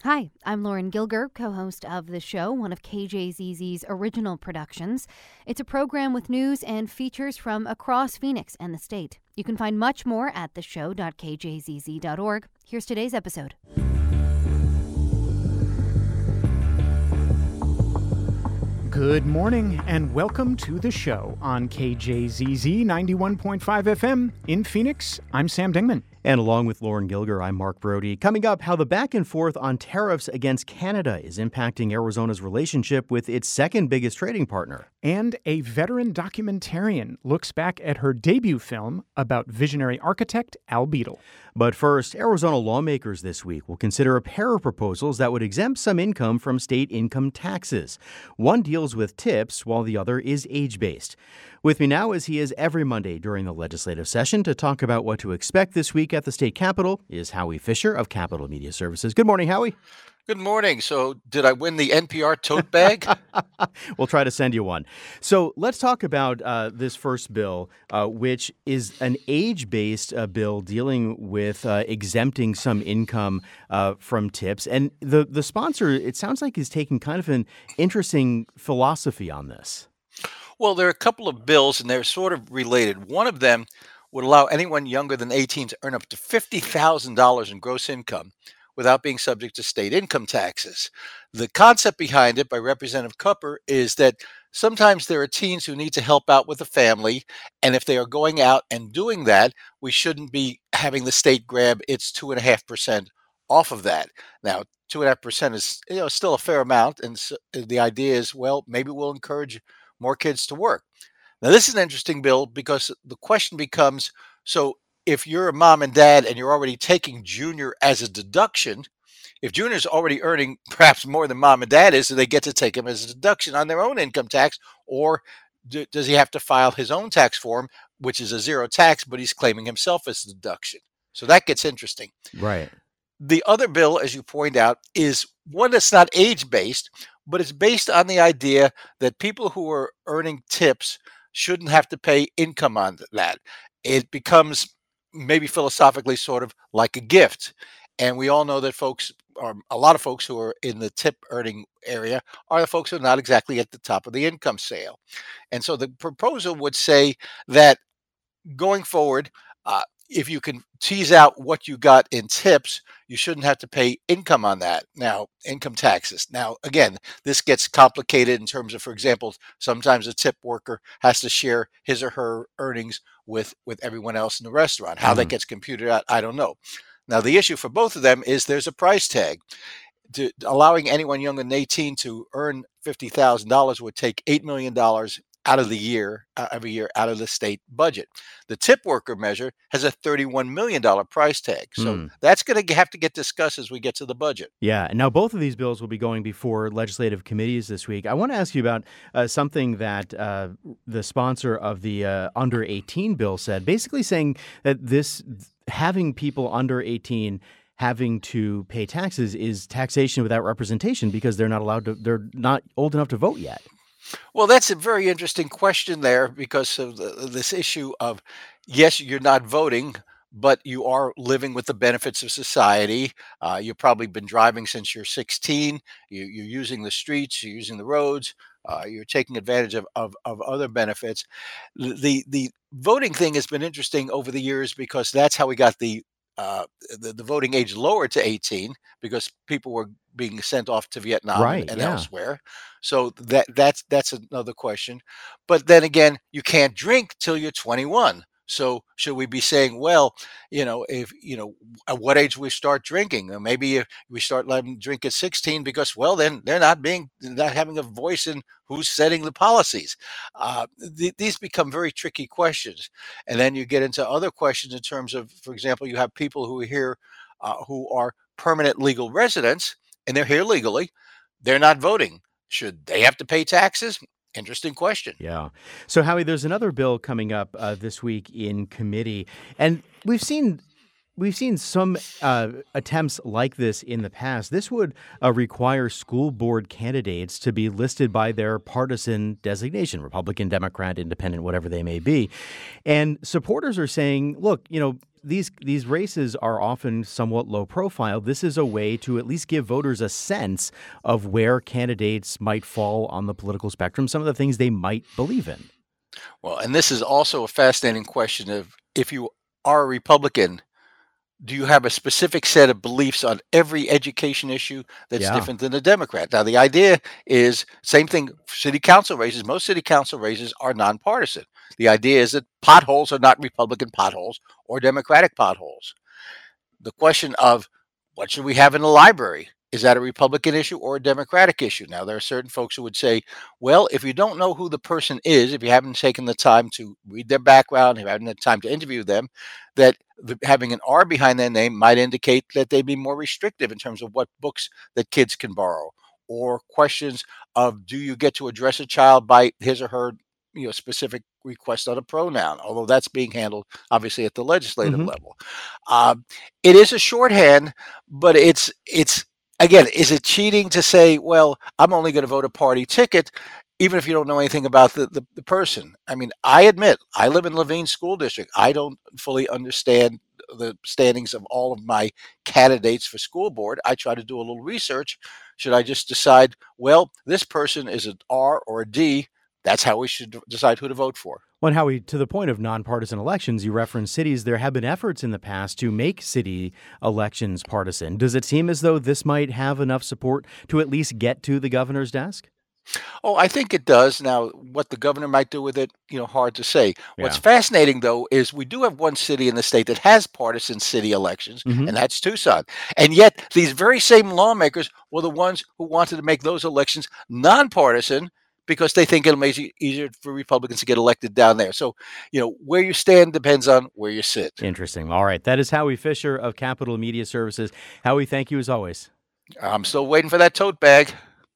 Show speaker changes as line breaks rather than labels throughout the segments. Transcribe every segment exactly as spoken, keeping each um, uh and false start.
Hi, I'm Lauren Gilger, co-host of the show, one of K J Z Z's original productions. It's a program with news and features from across Phoenix and the state. You can find much more at the show dot k j z z dot org. Here's today's episode.
Good morning and welcome to the show on K J Z Z ninety-one point five F M in Phoenix. I'm Sam Dingman.
And along with Lauren Gilger, I'm Mark Brody. Coming up, how the back and forth on tariffs against Canada is impacting Arizona's relationship with its second biggest trading partner.
And a veteran documentarian looks back at her debut film about visionary architect Al Beadle.
But first, Arizona lawmakers this week will consider a pair of proposals that would exempt some income from state income taxes. One deals with tips, while the other is age-based. With me now, as he is every Monday during the legislative session, to talk about what to expect this week at the state capitol is Howie Fisher of Capitol Media Services. Good morning, Howie.
Good morning. So did I win the N P R tote bag?
We'll try to send you one. So let's talk about uh, this first bill, uh, which is an age-based uh, bill dealing with uh, exempting some income uh, from tips. And the, the sponsor, it sounds like, is taking kind of an interesting philosophy on this.
Well, there are a couple of bills, and they're sort of related. One of them would allow anyone younger than eighteen to earn up to fifty thousand dollars in gross income without being subject to state income taxes. The concept behind it by Representative Cupper is that sometimes there are teens who need to help out with the family, and if they are going out and doing that, we shouldn't be having the state grab its two and a half percent off of that. Now, two and a half percent is you know still a fair amount, and so the idea is, well, maybe we'll encourage more kids to work. Now, this is an interesting bill because the question becomes, so if you're a mom and dad and you're already taking junior as a deduction, if junior's already earning perhaps more than mom and dad is, do they get to take him as a deduction on their own income tax, or do, does he have to file his own tax form, which is a zero tax, but he's claiming himself as a deduction? So that gets interesting.
Right.
The other bill, as you point out, is one that's not age-based, but it's based on the idea that people who are earning tips shouldn't have to pay income on that. It becomes maybe philosophically sort of like a gift. And we all know that folks, or a lot of folks who are in the tip earning area, are the folks who are not exactly at the top of the income scale. And so the proposal would say that going forward, uh, if you can tease out what you got in tips, you shouldn't have to pay income on that. Now, income taxes. Now, again, this gets complicated in terms of, for example, sometimes a tip worker has to share his or her earnings with, with everyone else in the restaurant. How mm. that gets computed out, I don't know. Now, the issue for both of them is there's a price tag. To, allowing anyone younger than eighteen to earn fifty thousand dollars would take eight million dollars out of the year, uh, every year out of the state budget. The tip worker measure has a thirty-one million dollars price tag. So mm. that's going to have to get discussed as we get to the budget.
Yeah. And now both of these bills will be going before legislative committees this week. I want to ask you about uh, something that uh, the sponsor of the uh, under eighteen bill said, basically saying that this having people under eighteen having to pay taxes is taxation without representation because they're not allowed to, they're not old enough to vote yet.
Well, that's a very interesting question there because of the, this issue of, yes, you're not voting, but you are living with the benefits of society. Uh, you've probably been driving since you're sixteen. You, you're using the streets, you're using the roads. Uh, you're taking advantage of, of, of other benefits. The, the voting thing has been interesting over the years because that's how we got the Uh, the, the voting age lowered to eighteen because people were being sent off to Vietnam
right,
and, and
yeah.
elsewhere. So that that's that's another question. But then again, you can't drink till you're twenty-one. So should we be saying, well, you know, if you know, at what age we start drinking? Or maybe if we start letting them drink at sixteen because, well, then they're not being not having a voice in who's setting the policies. Uh, th- these become very tricky questions, and then you get into other questions in terms of, for example, you have people who are here uh, who are permanent legal residents and they're here legally. They're not voting. Should they have to pay taxes? Interesting question.
Yeah. So, Howie, there's another bill coming up uh, this week in committee, and we've seen we've seen some uh, attempts like this in the past. This would uh, require school board candidates to be listed by their partisan designation, Republican, Democrat, Independent, whatever they may be. And supporters are saying, look, you know, these these races are often somewhat low profile. This is a way to at least give voters a sense of where candidates might fall on the political spectrum, some of the things they might believe in.
Well, and this is also a fascinating question of if you are a Republican, do you have a specific set of beliefs on every education issue that's
Yeah.
different than a Democrat? Now, the idea is same thing for city council races. Most city council races are nonpartisan. The idea is that potholes are not Republican potholes or Democratic potholes. The question of what should we have in the library? Is that a Republican issue or a Democratic issue? Now, there are certain folks who would say, well, if you don't know who the person is, if you haven't taken the time to read their background, if you haven't had time to interview them, that the, having an R behind their name might indicate that they'd be more restrictive in terms of what books that kids can borrow, or questions of do you get to address a child by his or her you know specific request on a pronoun, although that's being handled obviously at the legislative
Mhm.
level. Um, it is a shorthand, but it's it's again, is it cheating to say, well, I'm only going to vote a party ticket, even if you don't know anything about the, the, the person? I mean, I admit, I live in Levine School District. I don't fully understand the standings of all of my candidates for school board. I try to do a little research. Should I just decide, well, this person is an R or a D? That's how we should decide who to vote for.
Well, and Howie, to the point of nonpartisan elections, you referenced cities. There have been efforts in the past to make city elections partisan. Does it seem as though this might have enough support to at least get to the governor's desk?
Oh, I think it does. Now, what the governor might do with it, you know, hard to say. What's
Yeah.
fascinating, though, is we do have one city in the state that has partisan city elections,
Mhm.
and that's Tucson. And yet, these very same lawmakers were the ones who wanted to make those elections nonpartisan because they think it'll make it easier for Republicans to get elected down there. So, you know, where you stand depends on where you sit.
Interesting. All right. That is Howie Fisher of Capital Media Services. Howie, thank you as always.
I'm still waiting for that tote bag.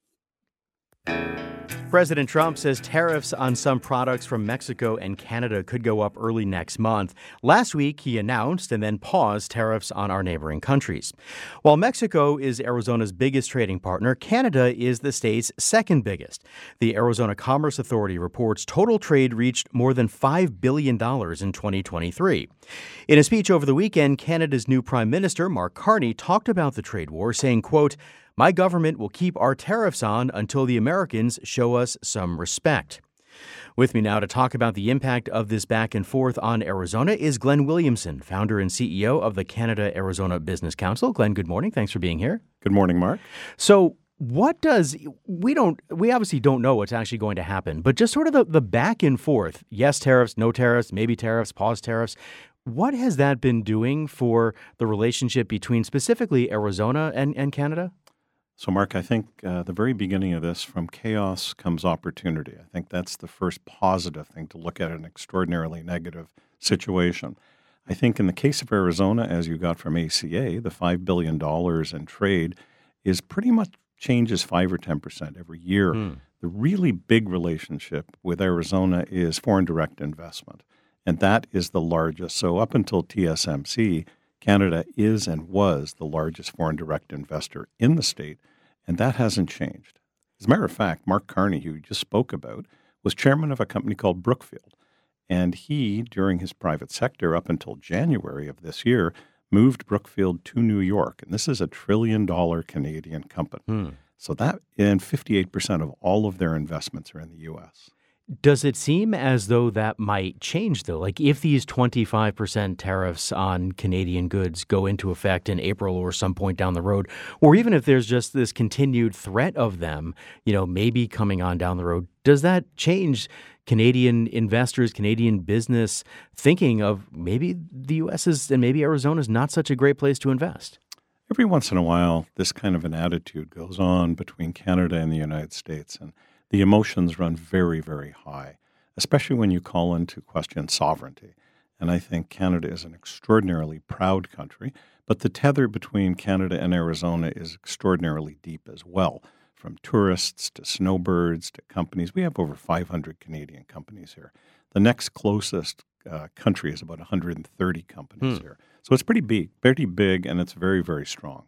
President Trump says tariffs on some products from Mexico and Canada could go up early next month. Last week, he announced and then paused tariffs on our neighboring countries. While Mexico is Arizona's biggest trading partner, Canada is the state's second biggest. The Arizona Commerce Authority reports total trade reached more than five billion dollars in twenty twenty-three. In a speech over the weekend, Canada's new Prime Minister, Mark Carney, talked about the trade war, saying, quote, "My government will keep our tariffs on until the Americans show us some respect." With me now to talk about the impact of this back and forth on Arizona is Glenn Williamson, founder and C E O of the Canada-Arizona Business Council. Glenn, good morning. Thanks for being here.
Good morning, Mark.
So what does, we don't, we obviously don't know what's actually going to happen, but just sort of the, the back and forth, yes tariffs, no tariffs, maybe tariffs, pause tariffs. What has that been doing for the relationship between specifically Arizona and, and Canada?
So, Mark, I think uh, the very beginning of this, from chaos comes opportunity. I think that's the first positive thing to look at an extraordinarily negative situation. I think in the case of Arizona, as you got from A C A, the five billion dollars in trade is pretty much changes five or ten percent every year.
Hmm.
The really big relationship with Arizona is foreign direct investment, and that is the largest. So up until T S M C, Canada is and was the largest foreign direct investor in the state, and that hasn't changed. As a matter of fact, Mark Carney, who you just spoke about, was chairman of a company called Brookfield, and he, during his private sector up until January of this year, moved Brookfield to New York, and this is a trillion-dollar Canadian company.
Hmm.
So that, and fifty-eight percent of all of their investments are in the U S.
Does it seem as though that might change, though? Like if these twenty-five percent tariffs on Canadian goods go into effect in April or some point down the road, or even if there's just this continued threat of them, you know, maybe coming on down the road, does that change Canadian investors, Canadian business thinking of maybe the U S is and maybe Arizona is not such a great place to invest?
Every once in a while, this kind of an attitude goes on between Canada and the United States, and the emotions run very, very high, especially when you call into question sovereignty. And I think Canada is an extraordinarily proud country, but the tether between Canada and Arizona is extraordinarily deep as well. From tourists to snowbirds to companies, we have over five hundred Canadian companies here. The next closest uh, country is about one hundred thirty companies
Hmm.
here. So it's pretty big, pretty big, and it's very, very strong.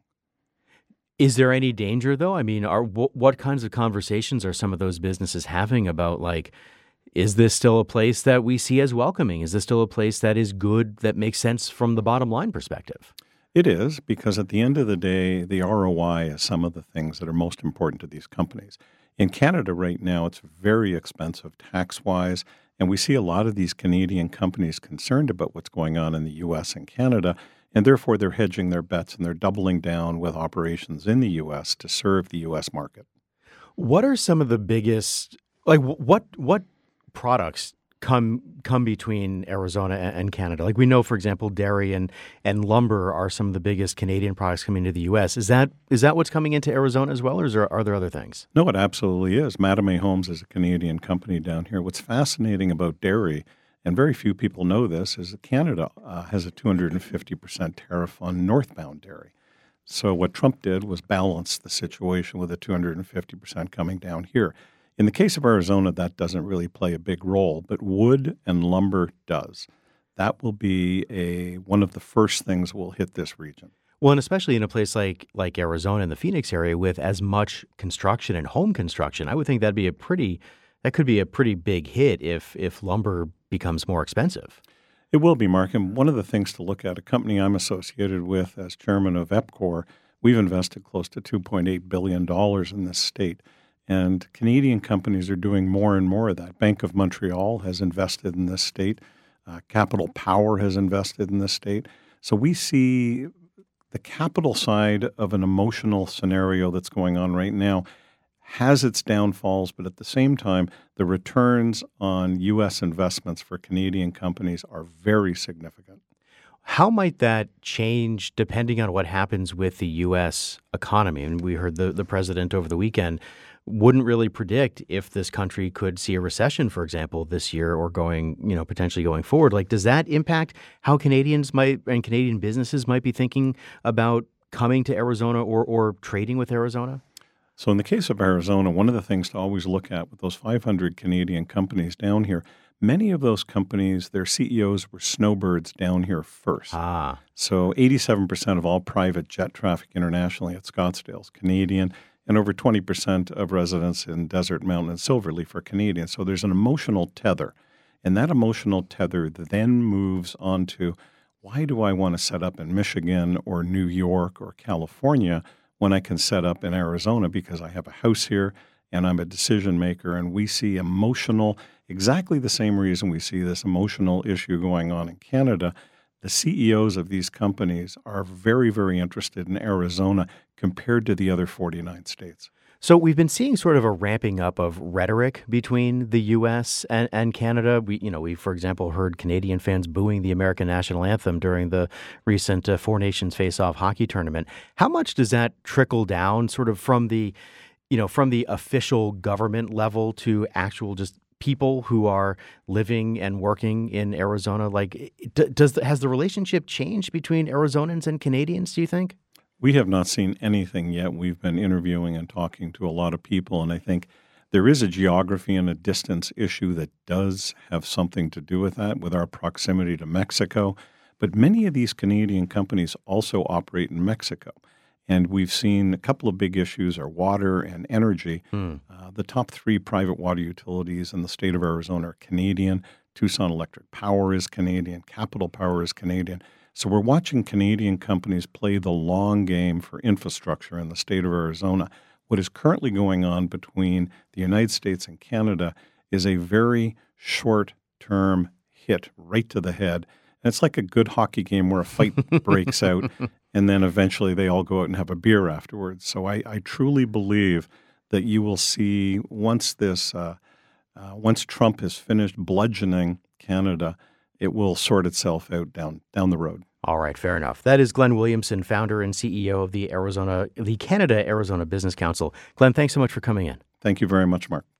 Is there any danger, though? I mean, are wh- what kinds of conversations are some of those businesses having about, like, is this still a place that we see as welcoming? Is this still a place that is good, that makes sense from the bottom line perspective?
It is, because at the end of the day, the R O I is some of the things that are most important to these companies. In Canada right now, it's very expensive tax-wise, and we see a lot of these Canadian companies concerned about what's going on in the U S and Canada, and therefore they're hedging their bets and they're doubling down with operations in the U S to serve the U S market.
What are some of the biggest, like what what products come come between Arizona and Canada? Like we know, for example, dairy and, and lumber are some of the biggest Canadian products coming into the U S. Is that is that what's coming into Arizona as well, or is there, are there other things?
No, it absolutely is. Mattamy Homes is a Canadian company down here. What's fascinating about dairy, and very few people know this, is that Canada uh, has a two hundred fifty percent tariff on northbound dairy. So what Trump did was balance the situation with a two hundred fifty percent coming down here. In the case of Arizona, that doesn't really play a big role, but wood and lumber does. That will be a one of the first things that will hit this region.
Well, and especially in a place like like Arizona in the Phoenix area with as much construction and home construction, I would think that'd be a pretty that could be a pretty big hit if if lumber becomes more expensive.
It will be, Mark. And one of the things to look at, a company I'm associated with as chairman of EPCOR, we've invested close to two point eight billion dollars in this state. And Canadian companies are doing more and more of that. Bank of Montreal has invested in this state. Uh, Capital Power has invested in this state. So we see the capital side of an emotional scenario that's going on right now has its downfalls, but at the same time, the returns on U S investments for Canadian companies are very significant.
How might that change depending on what happens with the U S economy? And we heard the, the president over the weekend wouldn't really predict if this country could see a recession, for example, this year or going, you know, potentially going forward. Like, does that impact how Canadians might and Canadian businesses might be thinking about coming to Arizona or, or trading with Arizona?
So in the case of Arizona, one of the things to always look at with those five hundred Canadian companies down here, many of those companies, their C E Os were snowbirds down here first.
Ah.
So eighty-seven percent of all private jet traffic internationally at Scottsdale is Canadian, and over twenty percent of residents in Desert Mountain and Silverleaf are Canadian. So there's an emotional tether. And that emotional tether then moves on to, why do I want to set up in Michigan or New York or California when I can set up in Arizona because I have a house here and I'm a decision maker? And we see emotional, exactly the same reason we see this emotional issue going on in Canada. The C E Os of these companies are very, very interested in Arizona compared to the other forty-nine states.
So we've been seeing sort of a ramping up of rhetoric between the U S and, and Canada. We, you know, we, for example, heard Canadian fans booing the American national anthem during the recent uh, Four Nations Face-Off hockey tournament. How much does that trickle down sort of from the, you know, from the official government level to actual just people who are living and working in Arizona? Like, does the, has the relationship changed between Arizonans and Canadians, do you think?
We have not seen anything yet. We've been interviewing and talking to a lot of people, and I think there is a geography and a distance issue that does have something to do with that, with our proximity to Mexico. But many of these Canadian companies also operate in Mexico. And we've seen a couple of big issues are water and energy. Hmm. Uh, the top three private water utilities in the state of Arizona are Canadian. Tucson Electric Power is Canadian. Capital Power is Canadian. So we're watching Canadian companies play the long game for infrastructure in the state of Arizona. What is currently going on between the United States and Canada is a very short-term hit right to the head. And it's like a good hockey game where a fight breaks out, and then eventually they all go out and have a beer afterwards. So I, I truly believe that you will see once this, uh, uh, once Trump has finished bludgeoning Canada, it will sort itself out down down the road.
All right, fair enough. That is Glenn Williamson, founder and C E O of the Arizona, the Canada Arizona Business Council. Glenn, thanks so much for coming in.
Thank you very much, Mark.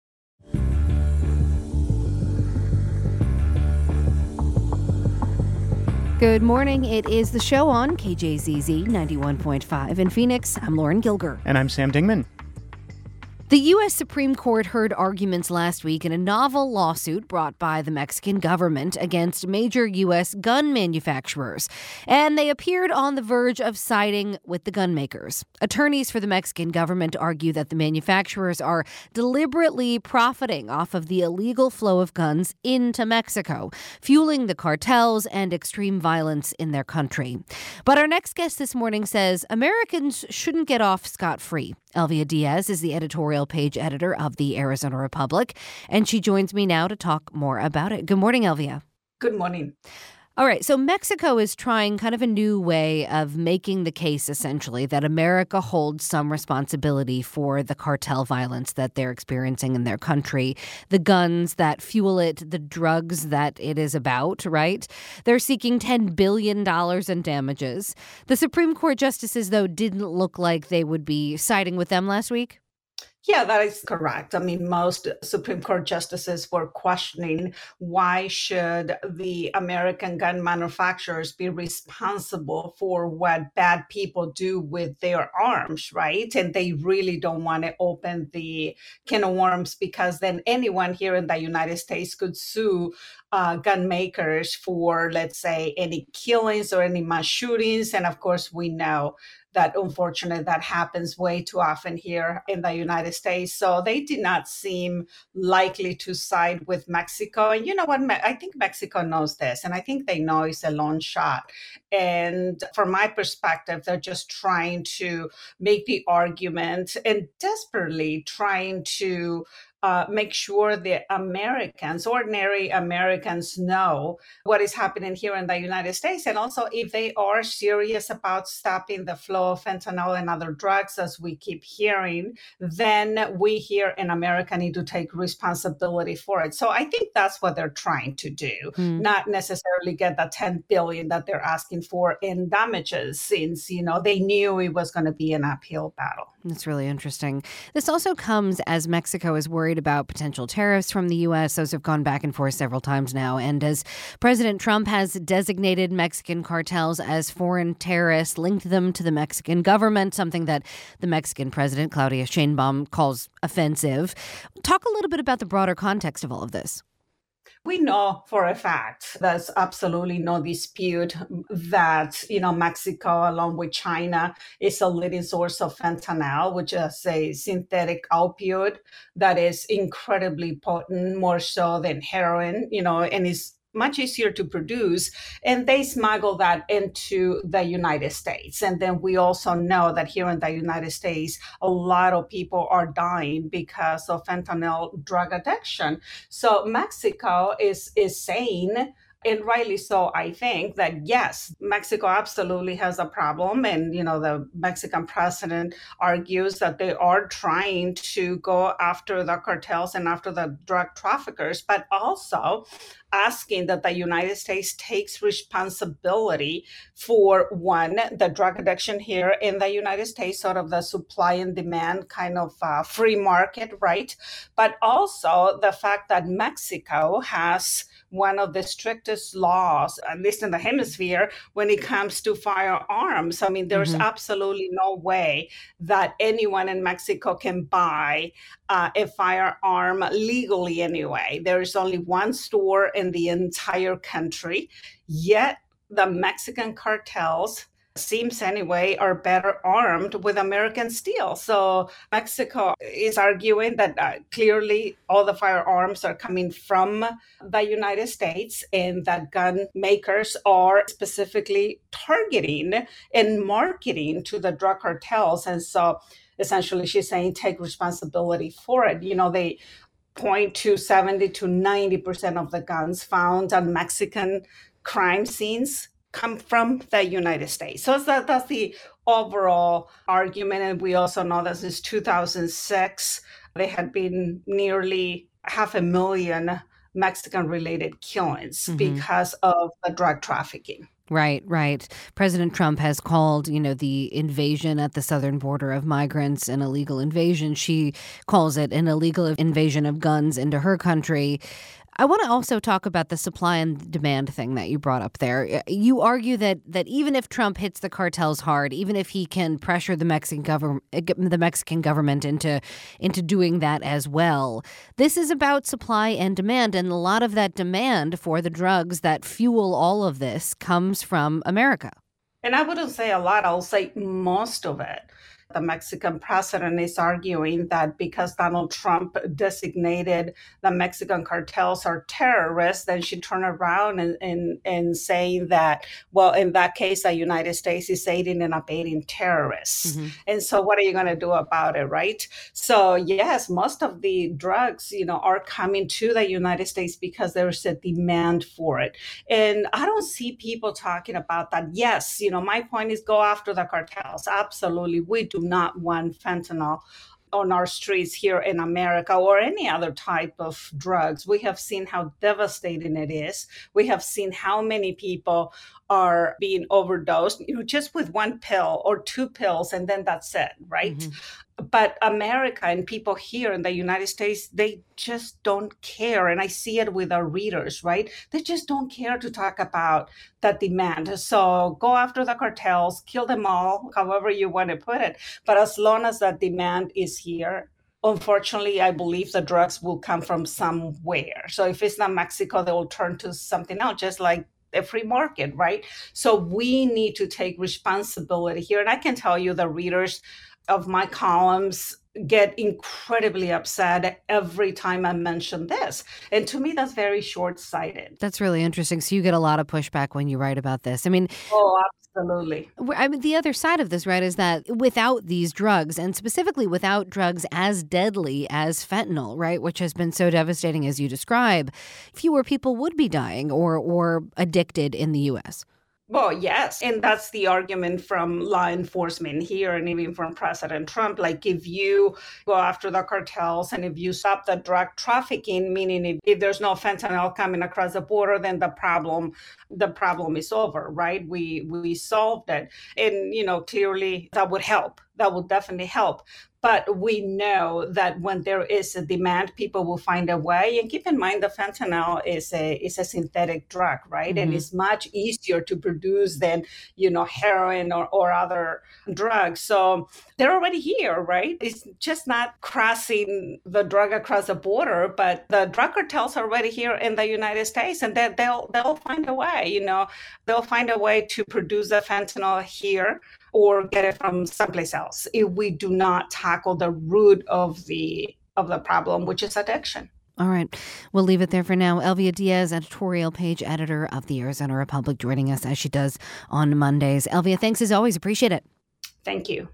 Good morning. It is the show on K J Z Z ninety-one point five in Phoenix. I'm Lauren Gilger.
And I'm Sam Dingman.
The U S Supreme Court heard arguments last week in a novel lawsuit brought by the Mexican government against major U S gun manufacturers, and they appeared on the verge of siding with the gun makers. Attorneys for the Mexican government argue that the manufacturers are deliberately profiting off of the illegal flow of guns into Mexico, fueling the cartels and extreme violence in their country. But our next guest this morning says Americans shouldn't get off scot-free. Elvia Diaz is the editorial page editor of the Arizona Republic, and she joins me now to talk more about it. Good morning, Elvia.
Good morning.
All right, so Mexico is trying kind of a new way of making the case, essentially, that America holds some responsibility for the cartel violence that they're experiencing in their country, the guns that fuel it, the drugs that it is about, right? They're seeking ten billion dollars in damages. The Supreme Court justices, though, didn't look like they would be siding with them last week.
Yeah, that is correct. I mean, most Supreme Court justices were questioning why should the American gun manufacturers be responsible for what bad people do with their arms, right? And they really don't want to open the can of worms because then anyone here in the United States could sue uh, gun makers for, let's say, any killings or any mass shootings. And of course, we know that unfortunately that happens way too often here in the United States. So they did not seem likely to side with Mexico. And you know what? I think Mexico knows this, and I think they know it's a long shot. And from my perspective, they're just trying to make the argument and desperately trying to Uh, make sure the Americans, ordinary Americans, know what is happening here in the United States. And also, if they are serious about stopping the flow of fentanyl and other drugs, as we keep hearing, then we here in America need to take responsibility for it. So I think that's what they're trying to do, mm. not necessarily get the ten billion dollars that they're asking for in damages, since, you know, they knew it was going to be an uphill battle.
That's really interesting. This also comes as Mexico is worried about potential tariffs from the U S. Those have gone back and forth several times now. And as President Trump has designated Mexican cartels as foreign terrorists, linked them to the Mexican government, something that the Mexican president, Claudia Sheinbaum, calls offensive. Talk a little bit about the broader context of all of this.
We know for a fact there's absolutely no dispute that, you know, Mexico, along with China, is a leading source of fentanyl, which is a synthetic opioid that is incredibly potent, more so than heroin, you know, and is much easier to produce, and they smuggle that into the United States. And then we also know that here in the United States, a lot of people are dying because of fentanyl drug addiction. So Mexico is is saying, and rightly so, I think, that yes, Mexico absolutely has a problem. And, you know, the Mexican president argues that they are trying to go after the cartels and after the drug traffickers, but also asking that the United States takes responsibility for, one, the drug addiction here in the United States, sort of the supply and demand kind of uh, free market, right? But also the fact that Mexico has one of the strictest laws, at least in the hemisphere, when it comes to firearms. I mean, there's mm-hmm. absolutely no way that anyone in Mexico can buy uh, a firearm legally anyway. There is only one store in the entire country, yet the Mexican cartels, seems anyway, are better armed with American steel. So Mexico is arguing that uh, clearly all the firearms are coming from the United States, and that gun makers are specifically targeting and marketing to the drug cartels. And so essentially she's saying take responsibility for it. You know, they point to seventy to ninety percent of the guns found on Mexican crime scenes come from the United States. So that, that's the overall argument. And we also know that since two thousand six, there had been nearly half a million Mexican-related killings mm-hmm. because of the drug trafficking.
Right, right. President Trump has called, you know, the invasion at the southern border of migrants an illegal invasion. She calls it an illegal invasion of guns into her country. I want to also talk about the supply and demand thing that you brought up there. You argue that that even if Trump hits the cartels hard, even if he can pressure the Mexican government, the Mexican government into into doing that as well, this is about supply and demand, and a lot of that demand for the drugs that fuel all of this comes from America.
And I wouldn't say a lot, I'll say most of it. The Mexican president is arguing that because Donald Trump designated the Mexican cartels are terrorists, then she turned around and, and, and saying that, well, in that case, the United States is aiding and abetting terrorists. Mm-hmm. And so what are you going to do about it, right? So yes, most of the drugs, you know, are coming to the United States because there's a demand for it. And I don't see people talking about that. Yes, you know, my point is go after the cartels. Absolutely. We do not want fentanyl on our streets here in America or any other type of drugs. We have seen how devastating it is. We have seen how many people are being overdosed, you know, just with one pill or two pills, and then that's it, right? Mm-hmm. But America and people here in the United States, they just don't care. And I see it with our readers, right? They just don't care to talk about that demand. So go after the cartels, kill them all, however you want to put it. But as long as that demand is here, unfortunately, I believe the drugs will come from somewhere. So if it's not Mexico, they will turn to something else, just like a free market, right? So we need to take responsibility here. And I can tell you the readers of my columns get incredibly upset every time I mention this. And to me, that's very short-sighted.
That's really interesting. So you get a lot of pushback when you write about this. I mean,
oh, absolutely.
I mean, the other side of this, right, is that without these drugs, and specifically without drugs as deadly as fentanyl, right, which has been so devastating as you describe, fewer people would be dying or or addicted in the U S.
Well, yes. And that's the argument from law enforcement here and even from President Trump. Like, if you go after the cartels and if you stop the drug trafficking, meaning if, if there's no fentanyl coming across the border, then the problem, the problem is over, right? We we solved it. And, you know, clearly that would help. That would definitely help. But we know that when there is a demand, people will find a way. And keep in mind, the fentanyl is a is a synthetic drug, right? Mm-hmm. And it's much easier to produce than, you know, heroin or, or other drugs. So they're already here, right? It's just not crossing the drug across the border, but the drug cartels are already here in the United States, and they, they'll they'll find a way. You know, they'll find a way to produce the fentanyl here or get it from someplace else if we do not tackle the root of the of the problem, which is addiction.
All right. We'll leave it there for now. Elvia Diaz, editorial page editor of the Arizona Republic, joining us as she does on Mondays. Elvia, thanks as always. Appreciate it.
Thank you.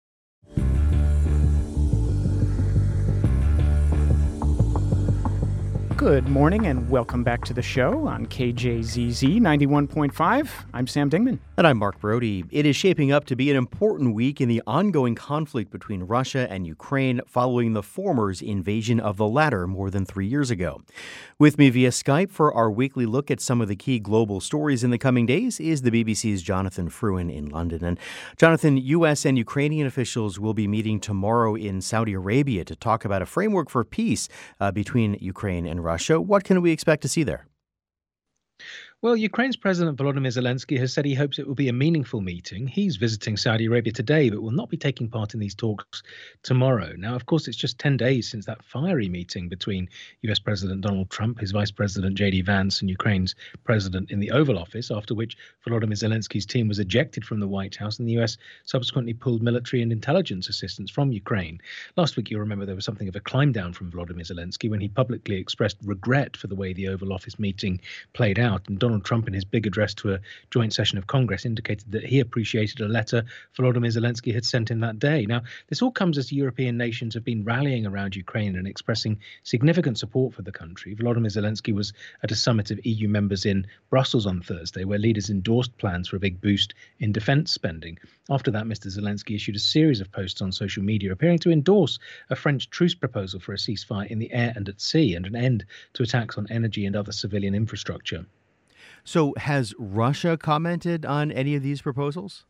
Good morning and welcome back to the show on K J Z Z ninety-one point five. I'm Sam Dingman.
And I'm Mark Brody. It is shaping up to be an important week in the ongoing conflict between Russia and Ukraine following the former's invasion of the latter more than three years ago. With me via Skype for our weekly look at some of the key global stories in the coming days is the B B C's Jonathan Fruin in London. And Jonathan, U S and Ukrainian officials will be meeting tomorrow in Saudi Arabia to talk about a framework for peace uh, between Ukraine and Russia. What can we expect to see there?
Well, Ukraine's President Volodymyr Zelensky has said he hopes it will be a meaningful meeting. He's visiting Saudi Arabia today, but will not be taking part in these talks tomorrow. Now, of course, it's just ten days since that fiery meeting between U S President Donald Trump, his Vice President J D Vance, and Ukraine's president in the Oval Office, after which Volodymyr Zelensky's team was ejected from the White House, and the U S subsequently pulled military and intelligence assistance from Ukraine. Last week, you'll remember there was something of a climb down from Volodymyr Zelensky when he publicly expressed regret for the way the Oval Office meeting played out. And Donald Trump, in his big address to a joint session of Congress, indicated that he appreciated a letter Volodymyr Zelensky had sent him that day. Now, this all comes as European nations have been rallying around Ukraine and expressing significant support for the country. Volodymyr Zelensky was at a summit of E U members in Brussels on Thursday, where leaders endorsed plans for a big boost in defence spending. After that, Mister Zelensky issued a series of posts on social media appearing to endorse a French truce proposal for a ceasefire in the air and at sea and an end to attacks on energy and other civilian infrastructure.
So has Russia commented on any of these proposals?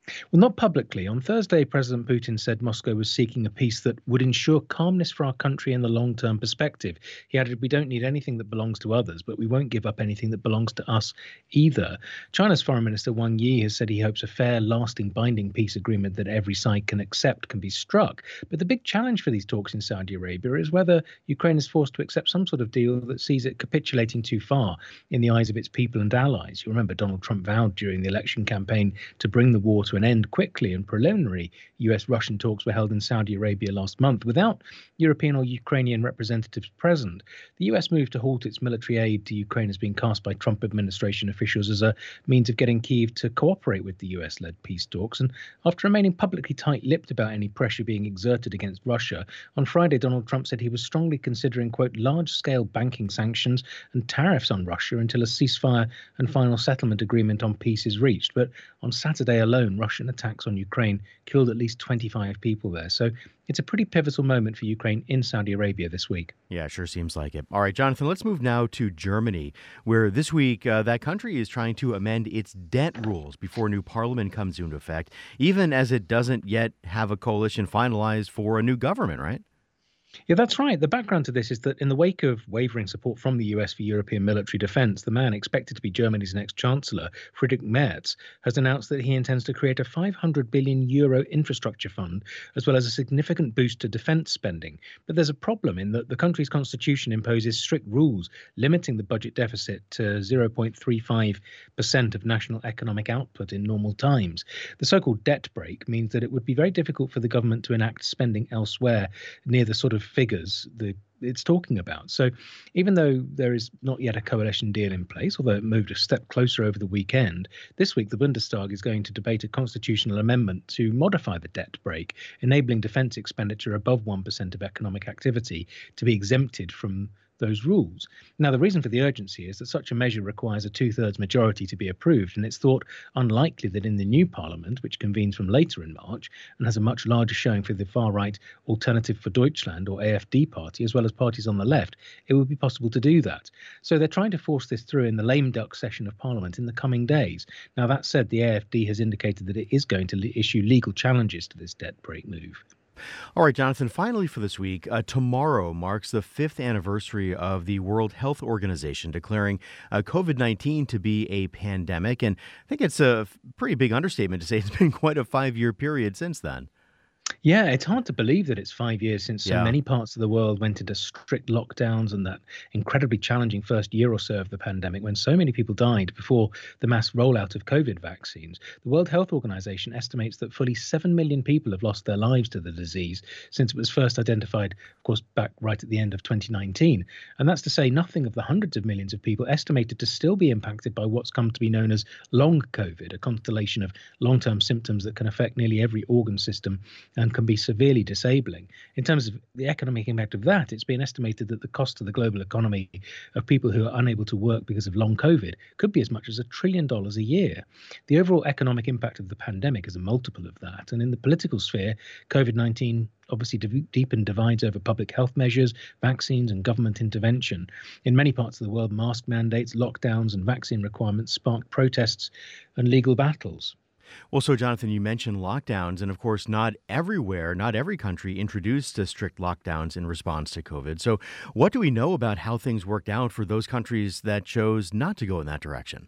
Well, not publicly. On Thursday, President Putin said Moscow was seeking a peace that would ensure calmness for our country in the long-term perspective. He added, "We don't need anything that belongs to others, but we won't give up anything that belongs to us either." China's Foreign Minister Wang Yi has said he hopes a fair, lasting, binding peace agreement that every side can accept can be struck. But the big challenge for these talks in Saudi Arabia is whether Ukraine is forced to accept some sort of deal that sees it capitulating too far in the eyes of its people and allies. You remember Donald Trump vowed during the election campaign to bring the war to an end quickly, and preliminary U S-Russian talks were held in Saudi Arabia last month without European or Ukrainian representatives present. The U S move to halt its military aid to Ukraine has been cast by Trump administration officials as a means of getting Kyiv to cooperate with the U S-led peace talks. And after remaining publicly tight-lipped about any pressure being exerted against Russia, on Friday Donald Trump said he was strongly considering, quote, large-scale banking sanctions and tariffs on Russia until a ceasefire and final settlement agreement on peace is reached. But on Saturday alone, Russian attacks on Ukraine killed at least twenty-five people there. So it's a pretty pivotal moment for Ukraine in Saudi Arabia this week.
Yeah, sure seems like it. All right, Jonathan, let's move now to Germany, where this week uh, that country is trying to amend its debt rules before new parliament comes into effect, even as it doesn't yet have a coalition finalized for a new government, right?
Yeah, that's right. The background to this is that in the wake of wavering support from the U S for European military defence, the man expected to be Germany's next chancellor, Friedrich Merz, has announced that he intends to create a five hundred billion euro infrastructure fund, as well as a significant boost to defence spending. But there's a problem in that the country's constitution imposes strict rules limiting the budget deficit to zero point three five percent of national economic output in normal times. The so-called debt brake means that it would be very difficult for the government to enact spending elsewhere near the sort of figures the it's talking about. So even though there is not yet a coalition deal in place, although it moved a step closer over the weekend, this week the Bundestag is going to debate a constitutional amendment to modify the debt brake, enabling defence expenditure above one percent of economic activity to be exempted from those rules. Now, the reason for the urgency is that such a measure requires a two-thirds majority to be approved, and it's thought unlikely that in the new parliament, which convenes from later in March and has a much larger showing for the far-right Alternative for Deutschland, or A F D party, as well as parties on the left, it would be possible to do that. So they're trying to force this through in the lame duck session of parliament in the coming days. Now, that said, the A F D has indicated that it is going to le- issue legal challenges to this debt brake move.
All right, Jonathan, finally for this week, uh, tomorrow marks the fifth anniversary of the World Health Organization declaring uh, COVID nineteen to be a pandemic. And I think it's a pretty big understatement to say it's been quite a five-year period since then.
Yeah, it's hard to believe that it's five years since so
Yeah.
many parts of the world went into strict lockdowns and that incredibly challenging first year or so of the pandemic when so many people died before the mass rollout of COVID vaccines. The World Health Organization estimates that fully seven million people have lost their lives to the disease since it was first identified, of course, back right at the end of twenty nineteen. And that's to say nothing of the hundreds of millions of people estimated to still be impacted by what's come to be known as long COVID, a constellation of long-term symptoms that can affect nearly every organ system and can be severely disabling. In terms of the economic impact of that, it's been estimated that the cost to the global economy of people who are unable to work because of long COVID could be as much as a trillion dollars a year. The overall economic impact of the pandemic is a multiple of that. And in the political sphere, COVID nineteen obviously de- deepened divides over public health measures, vaccines and government intervention. In many parts of the world, mask mandates, lockdowns and vaccine requirements sparked protests and legal battles.
Well, so, Jonathan, you mentioned lockdowns, and of course, not everywhere, not every country introduced uh, strict lockdowns in response to COVID. So what do we know about how things worked out for those countries that chose not to go in that direction?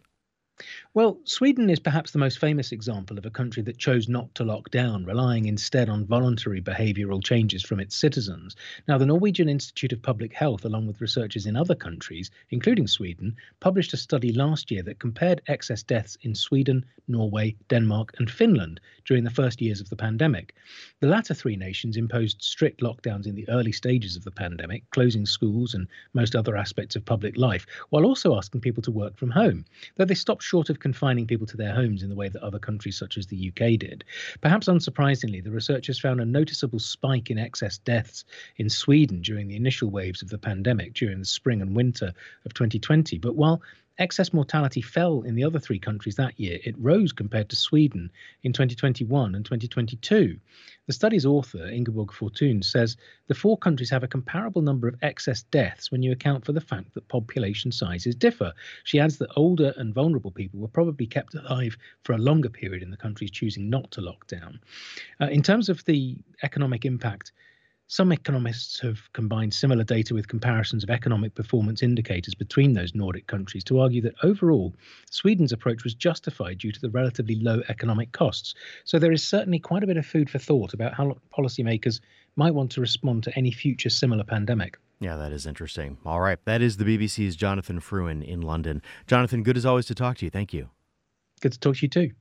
Well, Sweden is perhaps the most famous example of a country that chose not to lock down, relying instead on voluntary behavioural changes from its citizens. Now, the Norwegian Institute of Public Health, along with researchers in other countries, including Sweden, published a study last year that compared excess deaths in Sweden, Norway, Denmark and Finland during the first years of the pandemic. The latter three nations imposed strict lockdowns in the early stages of the pandemic, closing schools and most other aspects of public life, while also asking people to work from home, though they stopped short of confining people to their homes in the way that other countries such as the U K did. Perhaps unsurprisingly, the researchers found a noticeable spike in excess deaths in Sweden during the initial waves of the pandemic during the spring and winter of twenty twenty. But while excess mortality fell in the other three countries that year, it rose compared to Sweden in twenty twenty-one and twenty twenty-two. The study's author, Ingeborg Fortune, says the four countries have a comparable number of excess deaths when you account for the fact that population sizes differ. She adds that older and vulnerable people were probably kept alive for a longer period in the countries choosing not to lock down. Uh, in terms of the economic impact, some economists have combined similar data with comparisons of economic performance indicators between those Nordic countries to argue that overall, Sweden's approach was justified due to the relatively low economic costs. So there is certainly quite a bit of food for thought about how policymakers might want to respond to any future similar pandemic.
Yeah, that is interesting. All right. That is the B B C's Jonathan Fruin in London. Jonathan, good as always to talk to you. Thank you.
Good to talk to you too.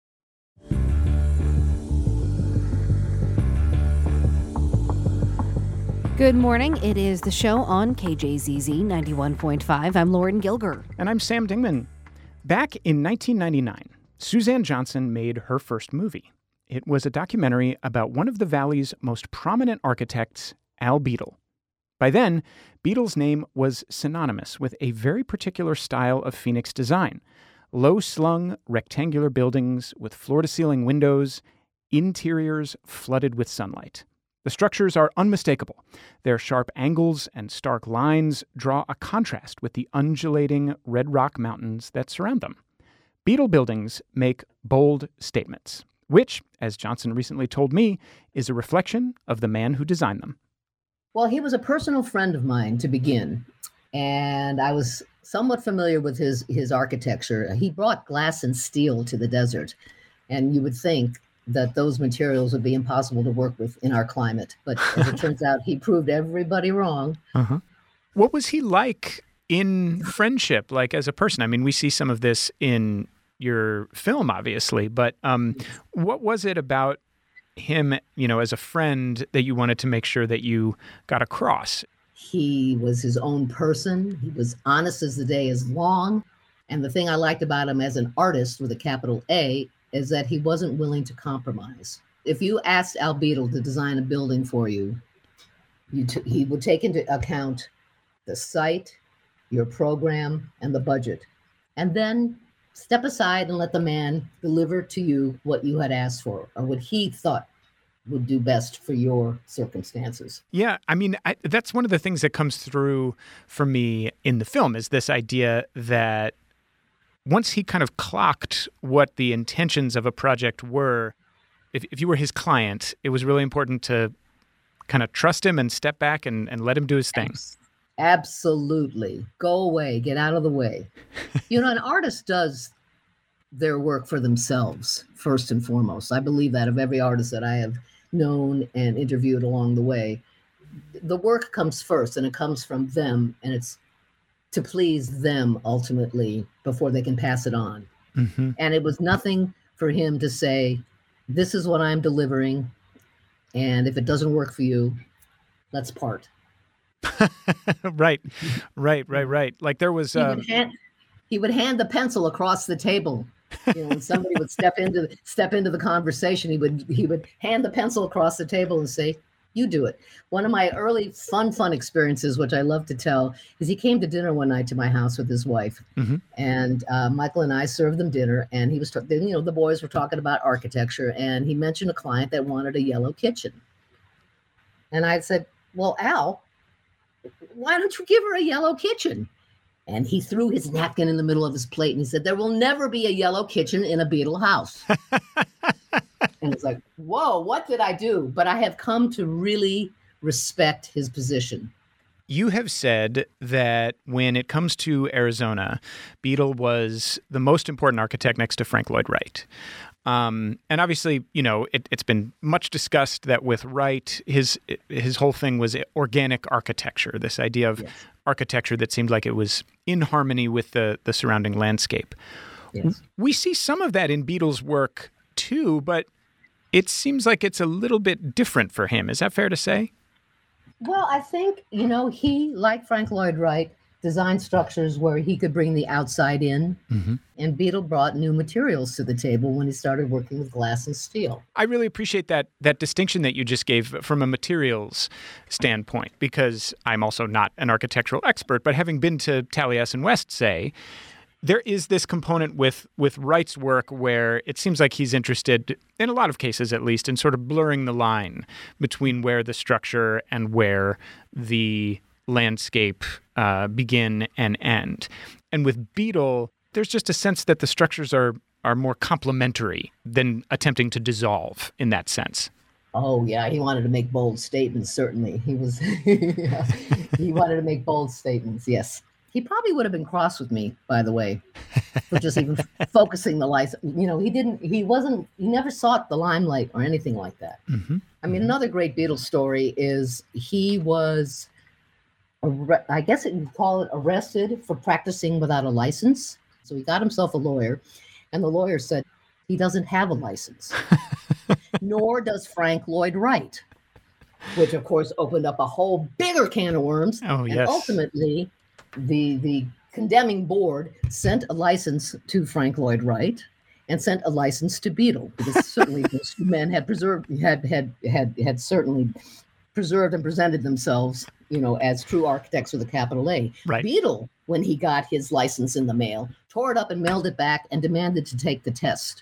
Good morning. It is the show on K J Z Z ninety-one point five. I'm Lauren Gilger.
And I'm Sam Dingman. Back in nineteen ninety-nine, Suzanne Johnson made her first movie. It was a documentary about one of the Valley's most prominent architects, Al Beadle. By then, Beadle's name was synonymous with a very particular style of Phoenix design. Low-slung, rectangular buildings with floor-to-ceiling windows, interiors flooded with sunlight. The structures are unmistakable. Their sharp angles and stark lines draw a contrast with the undulating red rock mountains that surround them. Beadle buildings make bold statements, which, as Johnson recently told me, is a reflection of the man who designed them.
Well, he was a personal friend of mine to begin, and I was somewhat familiar with his, his architecture. He brought glass and steel to the desert, and you would think that those materials would be impossible to work with in our climate. But as it turns out, he proved everybody wrong.
Uh-huh. What was he like in friendship, like as a person? I mean, we see some of this in your film, obviously, but um, what was it about him, you know, as a friend that you wanted to make sure that you got across?
He was his own person. He was honest as the day is long. And the thing I liked about him as an artist with a capital A is that he wasn't willing to compromise. If you asked Al Beadle to design a building for you, you t- he would take into account the site, your program, and the budget, and then step aside and let the man deliver to you what you had asked for or what he thought would do best for your circumstances.
Yeah, I mean, I, that's one of the things that comes through for me in the film is this idea that once he kind of clocked what the intentions of a project were, if, if you were his client, it was really important to kind of trust him and step back and, and let him do his thing.
Absolutely. Go away. Get out of the way. You know, an artist does their work for themselves, first and foremost. I believe that of every artist that I have known and interviewed along the way. The work comes first, and it comes from them, and it's to please them ultimately before they can pass it on. Mm-hmm. And it was nothing for him to say, this is what I'm delivering, and if it doesn't work for you, let's part.
Right, right, right, right. Like there was...
He,
um...
would hand, he would hand the pencil across the table. You know, when somebody would step into step into the conversation, he would he would hand the pencil across the table and say, you do it. One of my early fun, fun experiences, which I love to tell, is he came to dinner one night to my house with his wife. Mm-hmm. And uh, Michael and I served them dinner. And he was, ta- you know, the boys were talking about architecture. And he mentioned a client that wanted a yellow kitchen. And I said, well, Al, why don't you give her a yellow kitchen? And he threw his napkin in the middle of his plate. And he said, there will never be a yellow kitchen in a Beadle house. And it's like, whoa, what did I do? But I have come to really respect his position.
You have said that when it comes to Arizona, Beadle was the most important architect next to Frank Lloyd Wright. Um, and obviously, you know, it, it's been much discussed that with Wright, his his whole thing was organic architecture, this idea of yes. architecture that seemed like it was in harmony with the, the surrounding landscape. Yes. We see some of that in Beadle's work too, but it seems like it's a little bit different for him. Is that fair to say?
Well, I think, you know, he, like Frank Lloyd Wright, designed structures where he could bring the outside in. Mm-hmm. And Beadle brought new materials to the table when he started working with glass and steel.
I really appreciate that that distinction that you just gave from a materials standpoint, because I'm also not an architectural expert, but having been to Taliesin West, say, there is this component with with Wright's work where it seems like he's interested, in a lot of cases at least, in sort of blurring the line between where the structure and where the landscape uh, begin and end. And with Beetle, there's just a sense that the structures are are more complementary than attempting to dissolve in that sense.
Oh, yeah. He wanted to make bold statements, certainly. He was, yeah, he wanted to make bold statements, yes. He probably would have been cross with me, by the way, for just even focusing the lights. You know, he didn't, he wasn't, he never sought the limelight or anything like that.
Mm-hmm.
I mean, another great Beatles story is he was, I guess you'd call it arrested for practicing without a license. So he got himself a lawyer, and the lawyer said he doesn't have a license, nor does Frank Lloyd Wright, which of course opened up a whole bigger can of worms.
Oh,
and
yes.
ultimately, the the condemning board sent a license to Frank Lloyd Wright and sent a license to Beetle, because certainly those two men had preserved had had had had certainly preserved and presented themselves, you know, as true architects with a capital A.
Right.
Beetle, when he got his license in the mail, tore it up and mailed it back and demanded to take the test.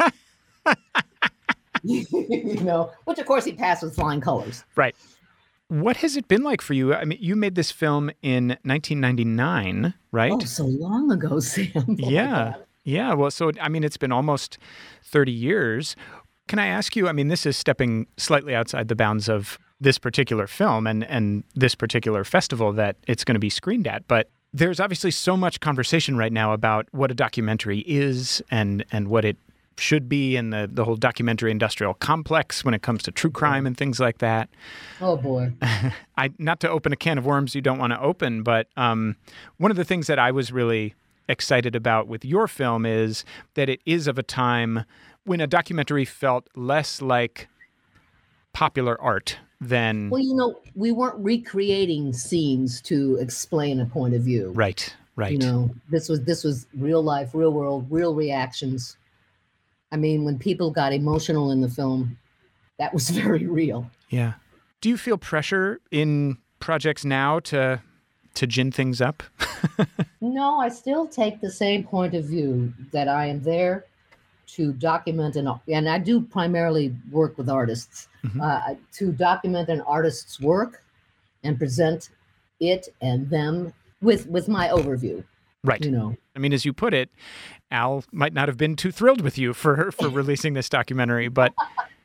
You know, which of course he passed with flying colors.
Right. What has it been like for you? I mean, you made this film in nineteen ninety-nine, right?
Oh, so long ago, Sam. Oh,
yeah. Yeah. Well, so, I mean, it's been almost thirty years. Can I ask you, I mean, this is stepping slightly outside the bounds of this particular film and, and this particular festival that it's going to be screened at, but there's obviously so much conversation right now about what a documentary is and, and what it should be, and the, the whole documentary industrial complex when it comes to true crime and things like that.
Oh, boy.
I not to open a can of worms you don't want to open, but um, one of the things that I was really excited about with your film is that it is of a time when a documentary felt less like popular art than...
Well, you know, we weren't recreating scenes to explain a point of view.
Right, right.
You know, this was this was real life, real world, real reactions. I mean, when people got emotional in the film, that was very real.
Yeah. Do you feel pressure in projects now to to gin things up?
No, I still take the same point of view that I am there to document, and and I do primarily work with artists, mm-hmm. uh, to document an artist's work and present it and them with with my overview.
Right.
You know,
I mean, as you put it, Al might not have been too thrilled with you for for releasing this documentary, but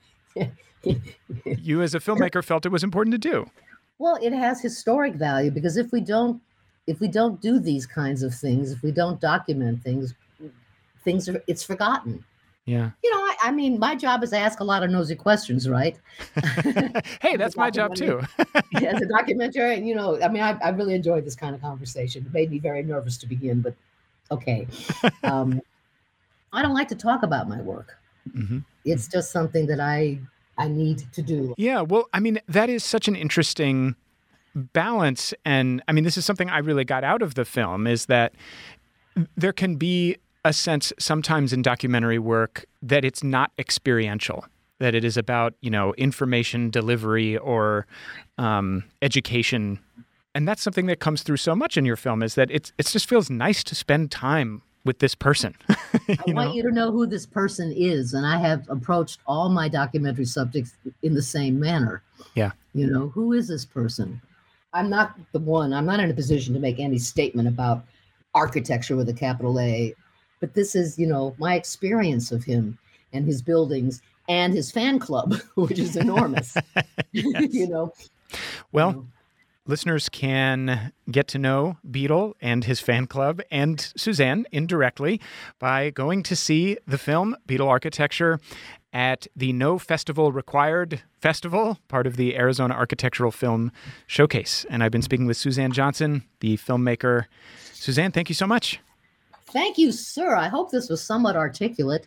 you as a filmmaker felt it was important to do.
Well, it has historic value, because if we don't if we don't do these kinds of things, if we don't document things, things are it's forgotten.
Yeah.
You know, I, I mean, my job is to ask a lot of nosy questions, right?
Hey, that's my job too.
As a documentary, you know, I mean, I, I really enjoyed this kind of conversation. It made me very nervous to begin, but okay. Um, I don't like to talk about my work. Mm-hmm. It's just something that I I need to do.
Yeah, well, I mean, that is such an interesting balance. And I mean, this is something I really got out of the film, is that there can be a sense sometimes in documentary work that it's not experiential, that it is about, you know, information delivery or um, education. And that's something that comes through so much in your film, is that it's it just feels nice to spend time with this person.
I want know? you to know who this person is. And I have approached all my documentary subjects in the same manner.
Yeah.
You know, who is this person? I'm not the one, I'm not in a position to make any statement about architecture with a capital A. But this is, you know, my experience of him and his buildings and his fan club, which is enormous. You know.
Well,
you know.
Listeners can get to know Beetle and his fan club and Suzanne indirectly by going to see the film Beetle Architecture at the No Festival Required Festival, part of the Arizona Architectural Film Showcase. And I've been speaking with Suzanne Johnson, the filmmaker. Suzanne, thank you so much.
Thank you, sir. I hope this was somewhat articulate.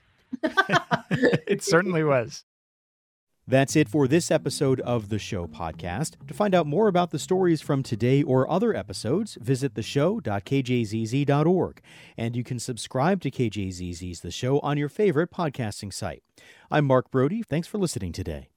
It certainly was.
That's it for this episode of The Show podcast. To find out more about the stories from today or other episodes, visit the show dot k j z z dot org. And you can subscribe to K J Z Z's The Show on your favorite podcasting site. I'm Mark Brody. Thanks for listening today.